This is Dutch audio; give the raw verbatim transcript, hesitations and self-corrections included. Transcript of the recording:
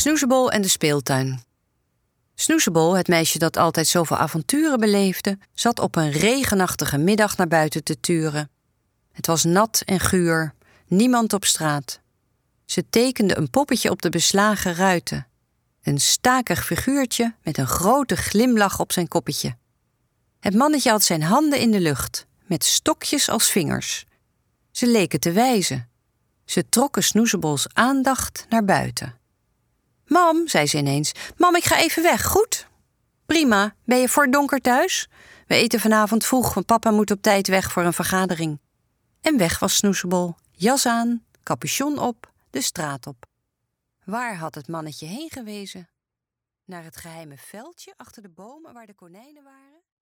Snoezebol en de speeltuin. Snoezebol, het meisje dat altijd zoveel avonturen beleefde, zat op een regenachtige middag naar buiten te turen. Het was nat en guur, niemand op straat. Ze tekende een poppetje op de beslagen ruiten. Een stakig figuurtje met een grote glimlach op zijn koppetje. Het mannetje had zijn handen in de lucht, met stokjes als vingers. Ze leken te wijzen. Ze trokken Snoezebols aandacht naar buiten. Mam, zei ze ineens, mam, ik ga even weg, goed? Prima, ben je voor donker thuis? We eten vanavond vroeg, want papa moet op tijd weg voor een vergadering. En weg was Snoezebol, jas aan, capuchon op, de straat op. Waar had het mannetje heen gewezen? Naar het geheime veldje achter de bomen waar de konijnen waren?